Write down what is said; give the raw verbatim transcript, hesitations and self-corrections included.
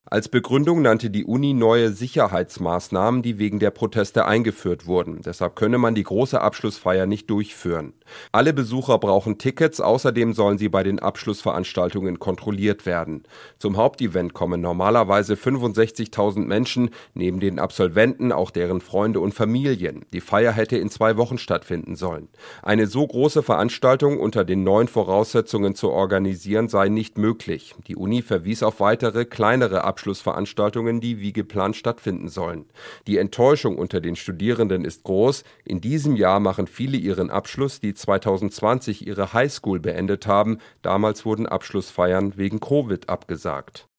Als Begründung nannte die Uni neue Sicherheitsmaßnahmen, die wegen der Proteste eingeführt wurden. Deshalb könne man die große Abschlussfeier nicht durchführen. Alle Besucher brauchen Tickets, außerdem sollen sie bei den Abschlussveranstaltungen kontrolliert werden. Zum Hauptevent kommen normalerweise fünfundsechzigtausend Menschen, neben den Absolventen auch deren Freunde und Familien. Die Feier hätte in zwei Wochen stattfinden sollen. Eine so große Veranstaltung unter den neuen Voraussetzungen zu organisieren sei nicht möglich. Die Uni verwies auf weitere, kleinere Abschlussveranstaltungen, die wie geplant stattfinden sollen. Die Enttäuschung unter den Studierenden ist groß. In diesem Jahr machen viele ihren Abschluss, die zweitausendzwanzig ihre Highschool beendet haben. Damals wurden Abschlussfeiern wegen Covid abgesagt.